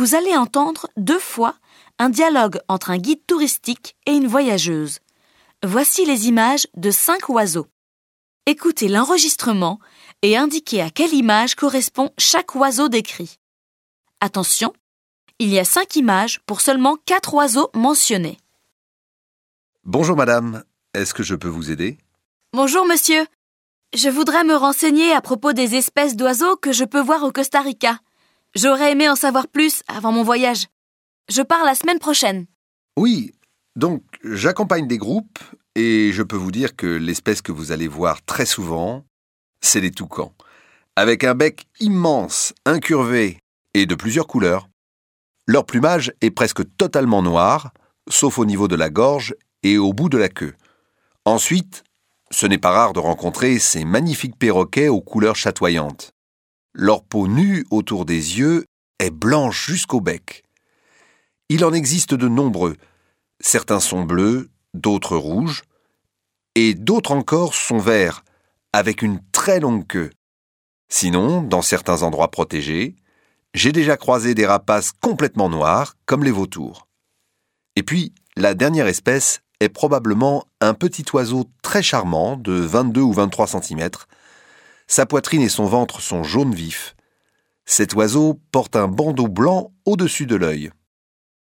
vous allez entendre 2 fois un dialogue entre un guide touristique et une voyageuse. Voici les images de 5 oiseaux. Écoutez l'enregistrement et indiquez à quelle image correspond chaque oiseau décrit. Attention, il y a 5 images pour seulement 4 oiseaux mentionnés. Bonjour madame, est-ce que je peux vous aider? Bonjour monsieur, je voudrais me renseigner à propos des espèces d'oiseaux que je peux voir au Costa Rica. J'aurais aimé en savoir plus avant mon voyage. Je pars la semaine prochaine. Oui, donc j'accompagne des groupes et je peux vous dire que l'espèce que vous allez voir très souvent, c'est les toucans. Avec un bec immense, incurvé et de plusieurs couleurs. Leur plumage est presque totalement noir, sauf au niveau de la gorge et au bout de la queue. Ensuite, ce n'est pas rare de rencontrer ces magnifiques perroquets aux couleurs chatoyantes. Leur peau nue autour des yeux est blanche jusqu'au bec. Il en existe de nombreux. Certains sont bleus, d'autres rouges, et d'autres encore sont verts, avec une très longue queue. Sinon, dans certains endroits protégés, j'ai déjà croisé des rapaces complètement noirs, comme les vautours. Et puis, la dernière espèce est probablement un petit oiseau très charmant de 22 ou 23 cm. Sa poitrine et son ventre sont jaunes vifs. Cet oiseau porte un bandeau blanc au-dessus de l'œil.